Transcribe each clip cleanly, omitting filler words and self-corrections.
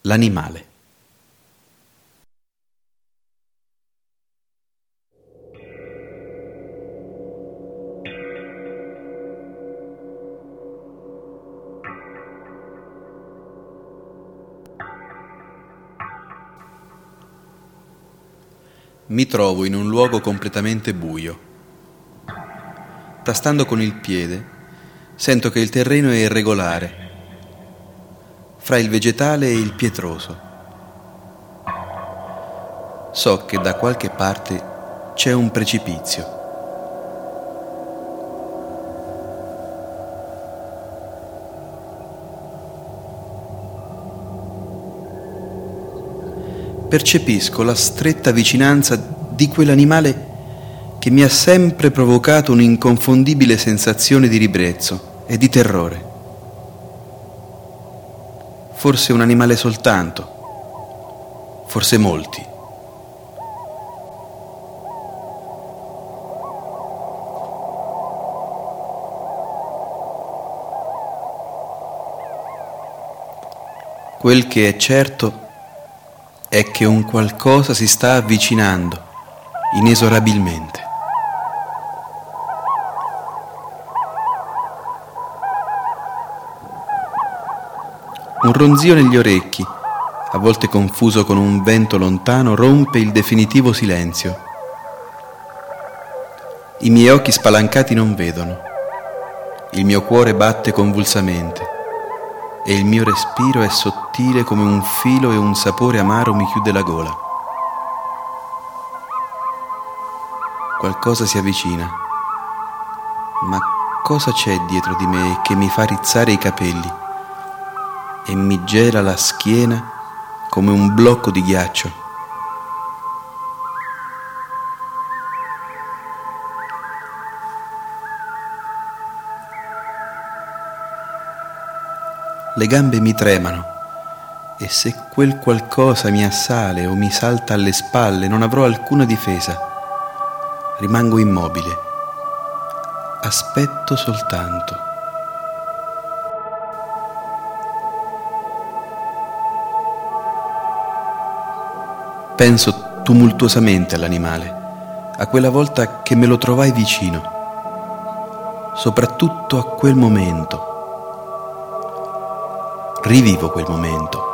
L'animale. Mi trovo in un luogo completamente buio. Tastando con il piede, sento che il terreno è irregolare, fra il vegetale e il pietroso. So che da qualche parte c'è un precipizio. Percepisco la stretta vicinanza di quell'animale che mi ha sempre provocato un'inconfondibile sensazione di ribrezzo e di terrore. Forse un animale soltanto, forse molti. Quel che è certo è che un qualcosa si sta avvicinando inesorabilmente. Un ronzio negli orecchi, a volte confuso con un vento lontano, rompe il definitivo silenzio. I miei occhi spalancati non vedono. Il mio cuore batte convulsamente e il mio respiro è sottile come un filo e un sapore amaro mi chiude la gola. Qualcosa si avvicina. Ma cosa c'è dietro di me che mi fa rizzare i capelli e mi gela la schiena come un blocco di ghiaccio? Le gambe mi tremano e se quel qualcosa mi assale o mi salta alle spalle non avrò alcuna difesa. Rimango immobile. Aspetto soltanto. Penso tumultuosamente all'animale, a quella volta che me lo trovai vicino, soprattutto a quel momento. Rivivo quel momento.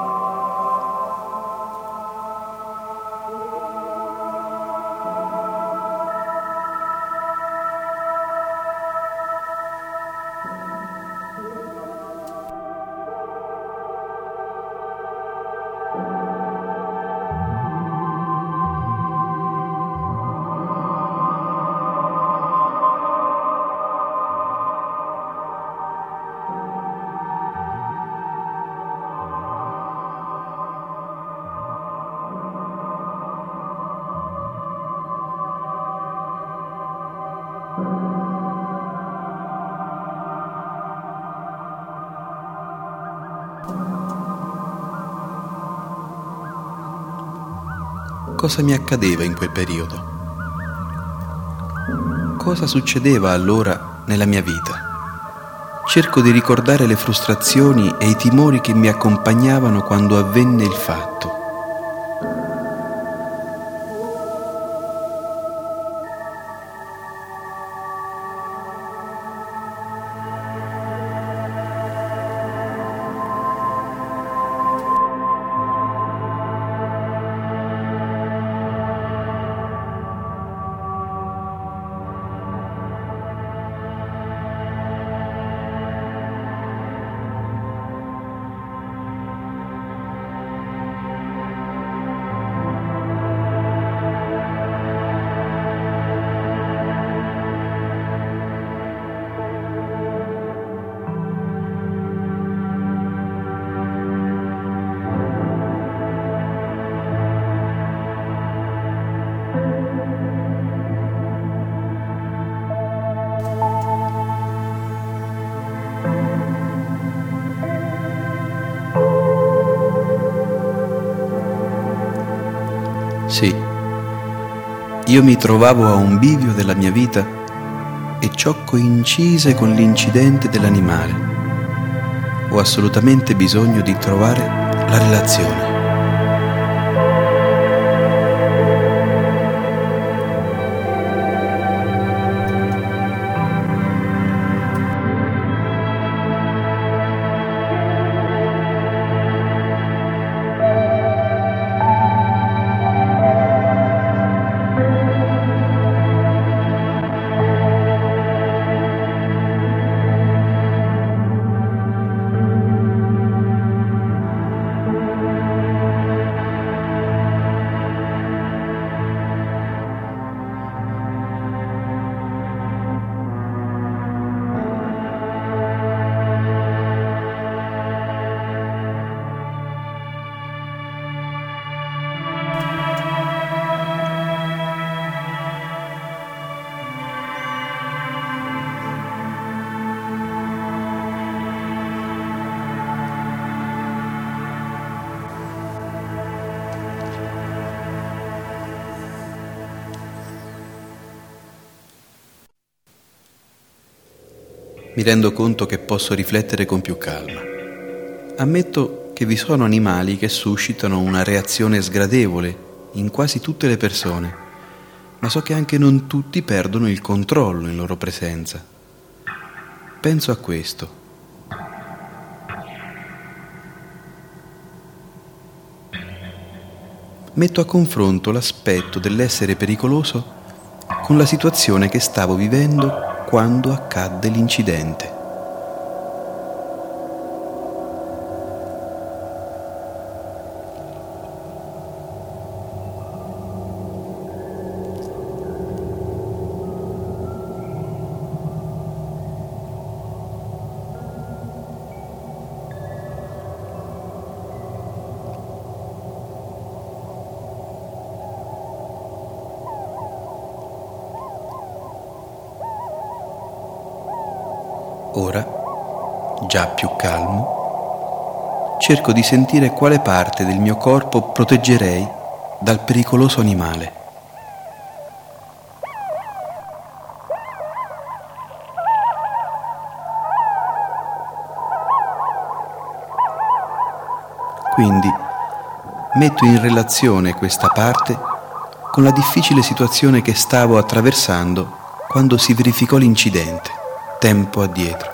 Cosa mi accadeva in quel periodo? Cosa succedeva allora nella mia vita? Cerco di ricordare le frustrazioni e i timori che mi accompagnavano quando avvenne il fatto. Sì, io mi trovavo a un bivio della mia vita e ciò coincise con l'incidente dell'animale. Ho assolutamente bisogno di trovare la relazione. Mi rendo conto che posso riflettere con più calma. Ammetto che vi sono animali che suscitano una reazione sgradevole in quasi tutte le persone, ma so che anche non tutti perdono il controllo in loro presenza. Penso a questo. Metto a confronto l'aspetto dell'essere pericoloso con la situazione che stavo vivendo quando accadde l'incidente. Ora, già più calmo, cerco di sentire quale parte del mio corpo proteggerei dal pericoloso animale. Quindi metto in relazione questa parte con la difficile situazione che stavo attraversando quando si verificò l'incidente, tempo addietro.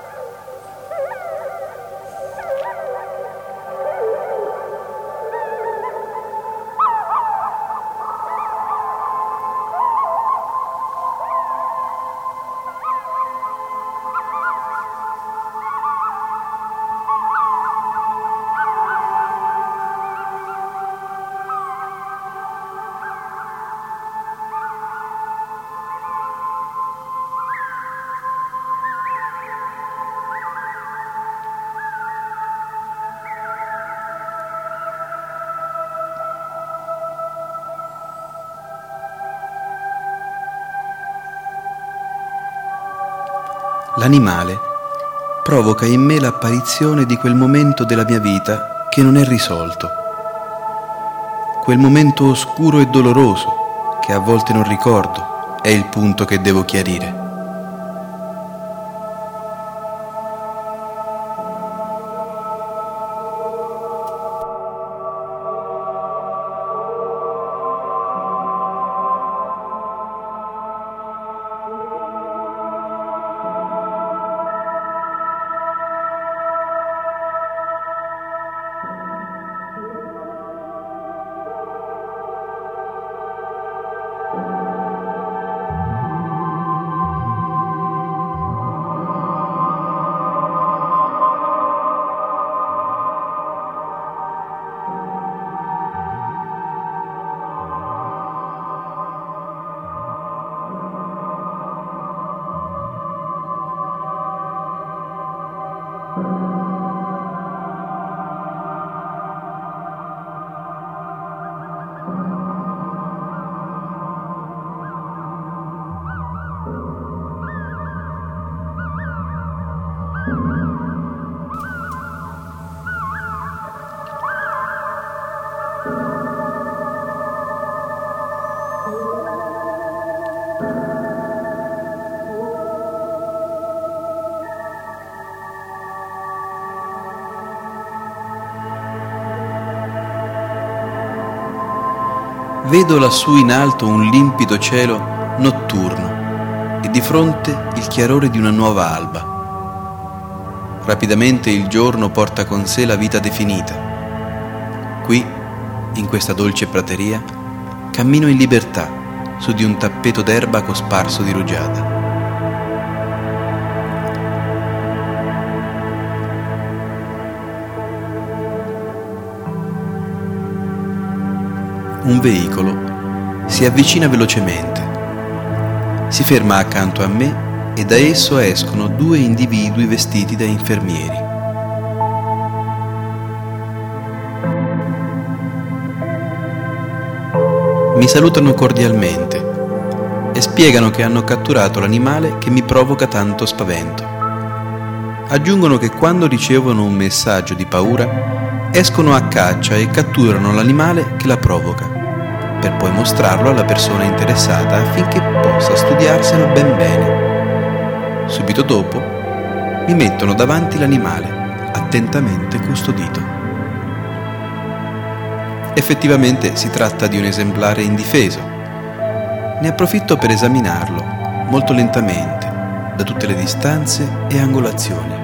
L'animale provoca in me l'apparizione di quel momento della mia vita che non è risolto, quel momento oscuro e doloroso che a volte non ricordo, è il punto che devo chiarire. Vedo lassù in alto un limpido cielo notturno e di fronte il chiarore di una nuova alba. Rapidamente il giorno porta con sé la vita definita. Qui, in questa dolce prateria, cammino in libertà su di un tappeto d'erba cosparso di rugiada. Un veicolo si avvicina velocemente, si ferma accanto a me e da esso escono due individui vestiti da infermieri. Mi salutano cordialmente e spiegano che hanno catturato l'animale che mi provoca tanto spavento. Aggiungono che quando ricevono un messaggio di paura escono a caccia e catturano l'animale che la provoca, per poi mostrarlo alla persona interessata affinché possa studiarselo ben bene. Subito dopo mi mettono davanti l'animale, attentamente custodito. Effettivamente si tratta di un esemplare indifeso. Ne approfitto per esaminarlo, molto lentamente, da tutte le distanze e angolazioni.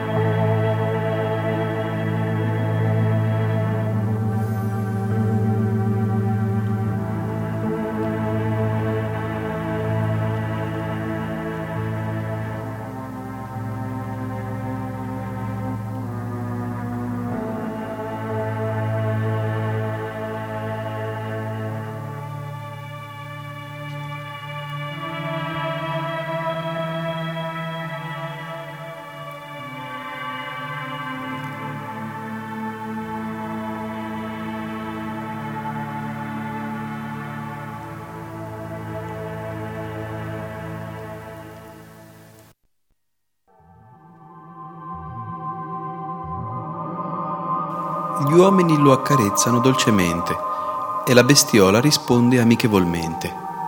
Gli uomini lo accarezzano dolcemente e la bestiola risponde amichevolmente.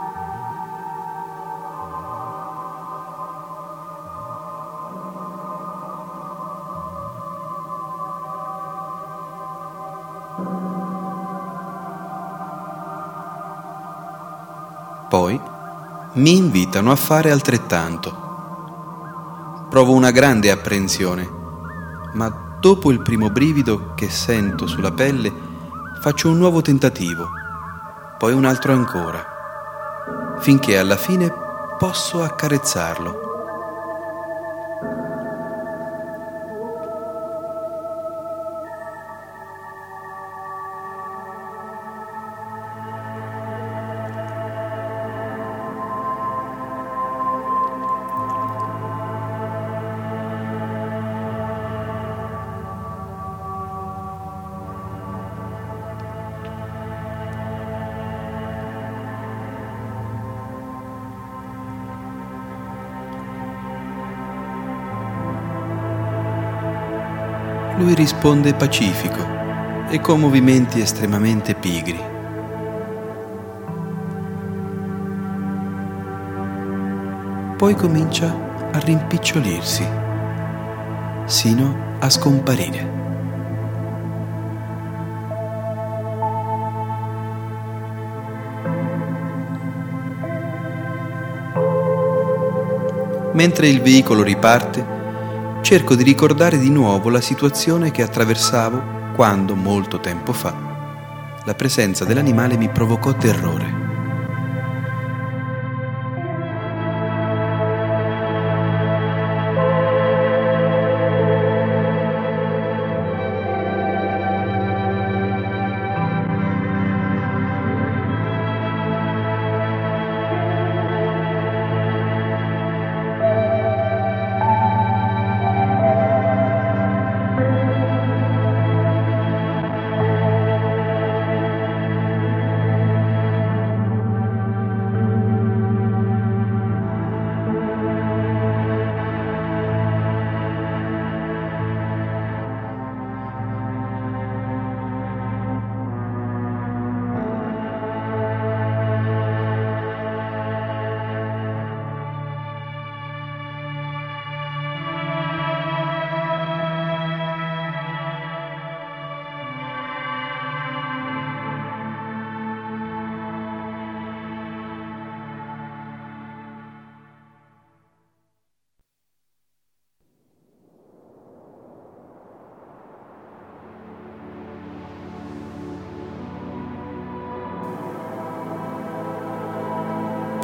Poi mi invitano a fare altrettanto. Provo una grande apprensione, ma dopo il primo brivido che sento sulla pelle, faccio un nuovo tentativo, poi un altro ancora, finché alla fine posso accarezzarlo. Lui risponde pacifico e con movimenti estremamente pigri. Poi comincia a rimpicciolirsi, sino a scomparire. Mentre il veicolo riparte, cerco di ricordare di nuovo la situazione che attraversavo quando, molto tempo fa, la presenza dell'animale mi provocò terrore.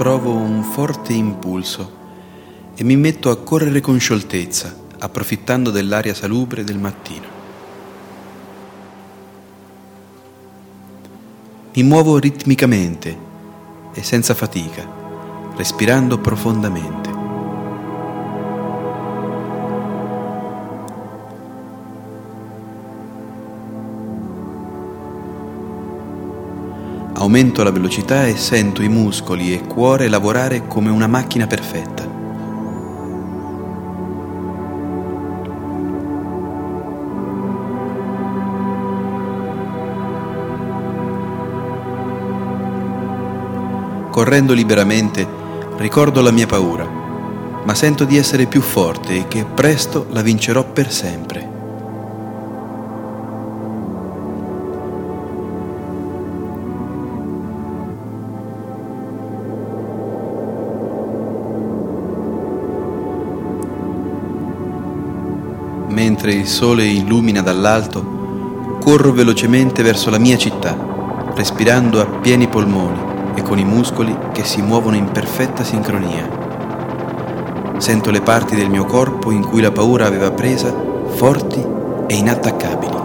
provo un forte impulso e mi metto a correre con scioltezza, approfittando dell'aria salubre del mattino. Mi muovo ritmicamente e senza fatica, respirando profondamente. Aumento la velocità e sento i muscoli e il cuore lavorare come una macchina perfetta. Correndo liberamente ricordo la mia paura, ma sento di essere più forte e che presto la vincerò per sempre. Mentre il sole illumina dall'alto, corro velocemente verso la mia città, respirando a pieni polmoni e con i muscoli che si muovono in perfetta sincronia. Sento le parti del mio corpo in cui la paura aveva presa forti e inattaccabili.